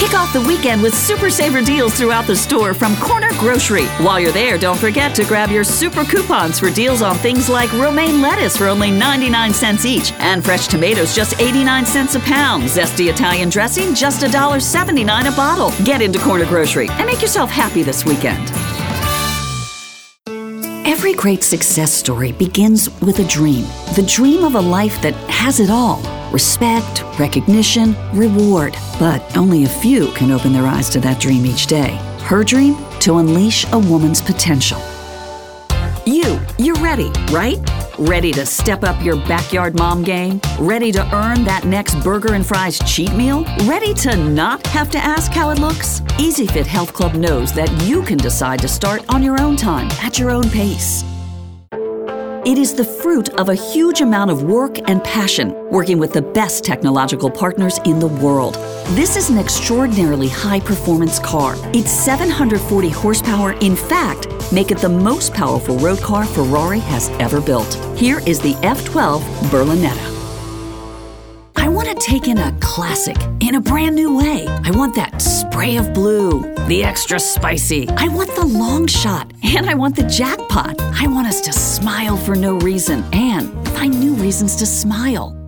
Kick off the weekend with super saver deals throughout the store from Corner Grocery. While you're there, don't forget to grab your super coupons for deals on things like romaine lettuce for only 99 cents each and fresh tomatoes just 89 cents a pound. Zesty Italian dressing just $1.79 a bottle. Get into Corner Grocery and make yourself happy this weekend. Every great success story begins with a dream. The dream of a life that has it all. Respect, recognition, reward. But only a few can open their eyes to that dream each day. Her dream? To unleash a woman's potential. You're ready, right? Ready to step up your backyard mom game? Ready to earn that next burger and fries cheat meal? Ready to not have to ask how it looks? EasyFit Health Club knows that you can decide to start on your own time, at your own pace. It is the fruit of a huge amount of work and passion, working with the best technological partners in the world. This is an extraordinarily high-performance car. It's 740 horsepower. In fact, make it the most powerful road car Ferrari has ever built. Here is the F12 Berlinetta. I want to take in a classic in a brand new way. I want that spray of blue, the extra spicy. I want the long shot, and I want the jackpot. I want us to smile for no reason and find new reasons to smile.